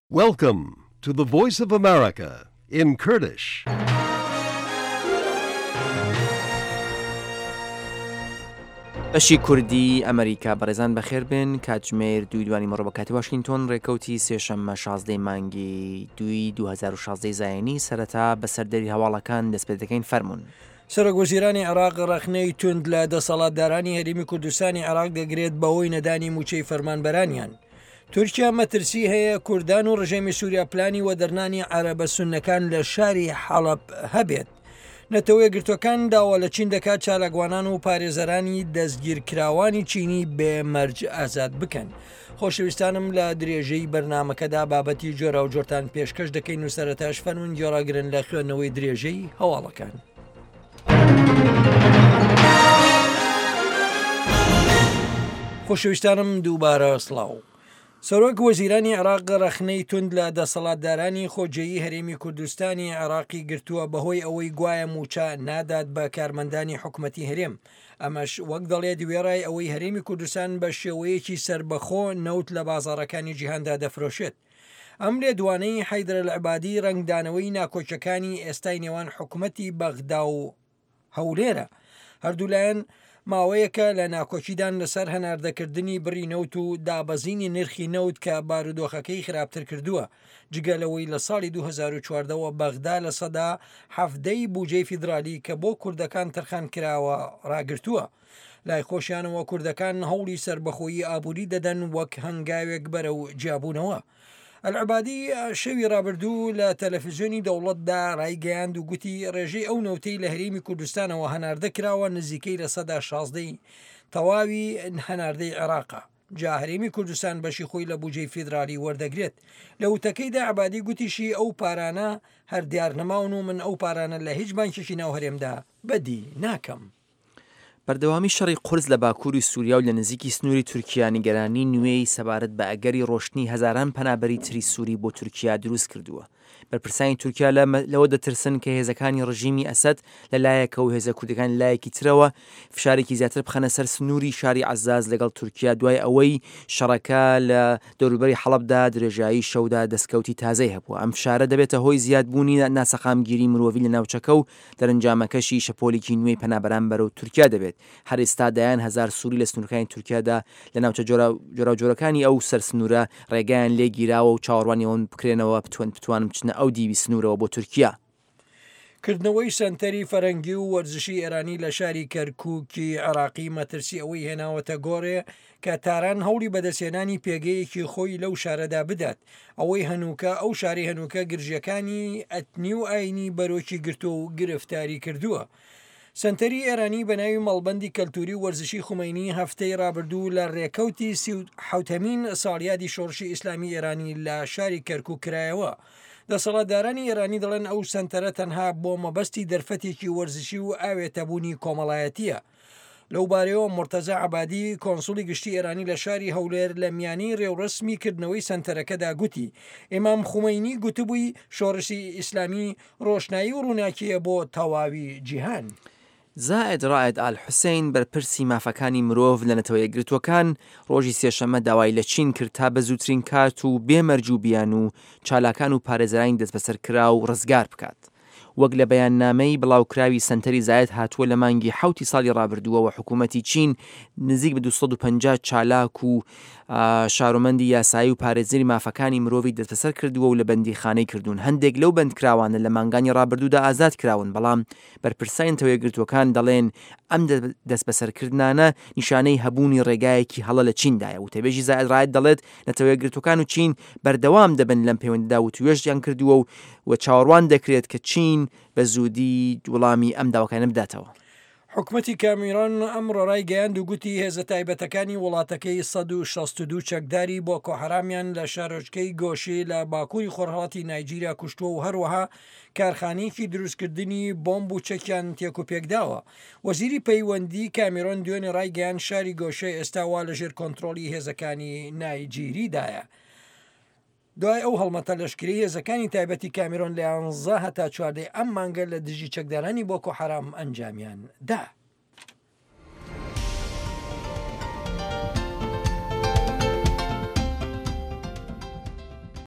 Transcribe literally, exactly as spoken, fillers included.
Welcome to the Voice of America in Kurdish. بەشی کوردی ئەمریکا بەڕێزان بەخێربن کاتژمێر دوی دوانی مەڕۆ بە کاتی واشنگتن ڕێکەوتی سێشەممە شازدەی مانگی دوی دو هەزار و شازدەی زایانی سەرەتا بەسەردەری هەواڵەکان دەست پێ دەکەین فەرموون. سەرۆکوەزیرانی عێراق ڕەخنەی توند لە دەسەڵاتدارانی هەرێمی کوردستانی عێراق دەگرێت بەهۆی نەدانی موچەی فەرمانبەرانیان. تورکیا مەترسی هەیە کوردان و ڕژێمی سووریا پلانی و دەرنانی عەرەبە سوننەکان لە شاری حەڵەب هەبێت. نەتەوەی گرتوەکان داوا لە چین دەکات چالاکوانان و پارێزەرانی دەستگیرکراوانی چینی بێمەرج ئازاد بکەن. خۆشەویستانم لە درێژەی بەرنامەکەدا بابەتی جۆرە و جۆرتان پێشکەش دەکەین و سەرەتاش فەرمون گێڕاگرن لە خوێندنەوەی درێژەی هەواڵەکان. خۆشەویستانم دووبارە سڵاو. سەرۆک وەزیرانی عێراق ڕەخنەی توند لە دەسەڵاتدارانی خۆجێیی هەرێمی کوردستانی عێراقی گرتووە بەهۆی ئەوەی گوایە موچە نادات بە کارمەندانی حکوومەتی هەرێم. ئەمەش وەک دەڵێ دوێڕای ئەوەی هەرێمی کوردستان بە شێوەیەکی سربەخۆ نەوت لە بازاڕەکانی جیهاندا دەفرۆشێت. ئەم لێدوانەی حەیدر العیبادی ڕنگدانەوەی ناکۆچەکانی ئێستای نێوان حکوومەتی بەغدا و هەولێرە. هەردوولایەن ماوەیەکە لە ناکۆچیدان لەسەر هەناردەکردنی بڕی نەوت و دابەزینی نرخی نەوت کە بارودۆخەکەی خراپتر کردووە. جگەلەوەی لە ساڵی دو هەزار و چواردەوە بەغدا لە سەدا حەفدەی بوجەی فیدرالی کە بۆ کوردەکان تەرخان کراوە ڕاگرتووە. لای خۆشیانەوە کوردەکان هەوڵی سربەخۆیی ئابووری دەدەن وەک هەنگاوێک بەرەو جیابوونەوە. العیبادی شەوی ڕابردوو لە تەلەڤیزیۆنی دەوڵەتدا ڕایگەیاند و گوتی ڕێژەی ئەو نەوتەی لە هەرێمی کوردستانەوە هەناردە کراوە نزیکەی لە سەدا شازدەی تەواوی هەناردەی عێراقا. جا هەرێمی کوردستان بەشی خۆی لە بوجەی فیدرالی وەردەگرێت. لە وتەکەیدا عیبادی گوتیشی ئەو پارانە هەر دیار نەماون و من ئەو پارانە لە هیچ بانکێکی ناو هەرێمدا بەدی ناکەم. بەردەوامی شەڕی قورس لە باکووری سووریا و لە نزیکی سنووری تورکیا نیگەرانی نوێی سەبارەت بە ئەگەری ڕۆشتنی هەزاران پەنابەری تری سووری بۆ تورکیا دروست کردووە. بەرپرسانی تورکیا لەوە دەترسن کە هێزەکانی ڕژیمی ئەسەد لەلایەکە و هێزە کوردەکان لایەکی ترەوە فشارێکی زیاتر بخەنە سەر سنووری شاری عەزاز لەگەڵ تورکیا دوای ئەوەی شەڕەکە لە دەوروبەری حەڵەبدا درێژایی شەودا دەستکەوتی تازەی هەبووە. ئەم شارە دەبێتە هۆی زیادبوونی ناسەخامگیری مرۆڤی لە ناوچەکە و دەرەنجامەکەشی شەپۆلێکی نوێی پەنابەران بەرەو تورکیا دەبێت. هەر ئێستا دایان هەزار سووری لە سنوورەکانی تورکیادا لە ناوچە جۆرە جۆرەکانی ئەو سەر سنوورە ڕێگایان لێگیراوە و چاوەڕوانیەوەن بکرێنەوە بتوان بتوانم بچنە ئەو دیوی سنوورەوە بۆ تورکیا. کردنەوەی سەنتەری فەرەنگی و وەرزشی ئێرانی لە شاری کەرکووکی عێراقی مەترسی ئەوەی هێناوەتە گۆڕێ کە تاران هەوڵی بەدەستێنانی پێگەیەکی خۆی لەو شارەدا بدات. ئەوەی هەنووکە ئەو شاری هەنووکە گرژەکانی ئەتنی و ئاینی بەرۆکی گرتو و گرفتاری کردووە. سنتەری ئێرانی بە ناوی مەڵبەندی کەلتوری وەرزشی خومینی هەفتەی ڕابردوو لە ڕێکەوتی سی و حوتەمین ساڵیادی شۆڕشی ئیسلامی ئێرانی لە شاری کەرکووک کرایەوە. دەسەڵاتدارانی ئێرانی دەڵێن ئەو سنتەرە تەنها بۆ مەبەستی دەرفەتێکی وەرزشی و ئاوێتەبوونی کۆمەڵایەتیە. لەو بارەوە مرتەزا عەبادی کۆنسوڵی گشتی ئێرانی لە شاری هەولێر لە میانەی ڕێوڕسمی کردنەوەی سنتەرەکەدا گوتی ئیمام خومینی گوتبووی شۆڕشی ئیسلامی ڕۆشنایی و ڕووناکیە بۆ تەواوی جیهان. زائد ڕائد ئال حوسێن بەرپرسی مافەکانی مرۆڤ لە نەتەوەیە گرتوەکان ڕۆژی سێشەممە داوای لە چین کرد تا بە زووترین کات و بێمەرج و بیان و چالاکان و پارێزەرانی دەست بەسەرکرا و ڕزگار بکات. وەک لە بەیاننامەی بڵاوکراوی سنتەری زایەد هاتووە لە مانگی حوتی ساڵی ڕابردووەوە حکوومەتی چین نزیک بە دووسەد و پەنجا چالاک و شارۆمەندی یاسایی و پارێزەری مافەکانی مرۆڤی دەستبەسەر کردووە و لە بەندیخانەی کردوون. هەندێک لەو بەندکراوانە لە مانگانی ڕابردوودا ئازاد کراون، بەڵام بەرپرسان تەوەیەگرتوەکان دەڵێن ئەم دەستبەسەرکردانە نیشانەی هەبوونی ڕێگایەکی هەڵە لە چیندایە. و تەبێژی زائد ڕایەت دەڵێت نەتەوەیەگرتوەکان و چین بەردەوام دەبن لەم پەیوەندیدا و توێژیان کردووە و و چاوەڕوان دەکرێت کە چین بە زوودی وەڵامی ئەم داواکانە بداتەوە. حکوومەتی کامیران ئەمڕۆ ڕایگەیاند و گوتی هێزە تایبەتەکانی وڵاتەکەی سەد و شەست و دوو چەکداری بۆکۆ حەرامیان لە شارۆچکەی گۆشی لە باکووری خۆرهەڵاتی نایجیریا کوشتووە و هەروەها کارخانەیەکی دروستکردنی بۆمب و چەکیان تێک و پێکداوە. وەزیری پەیوەندی کامیرۆن دوێنێ ڕایگەیاند شاری گۆشە ئێستا وا لەژێر کۆنتڕۆلی هێزەکانی نایجیریدایە. دوای ئەو هەڵمەتە لەشکری هێزەکانی تایبەتی کامیرۆن لە یانزە هەتا چواردەی ئەم مانگە لە دژی چەکدارانی بۆکۆ حەرام ئەنجامیان دا.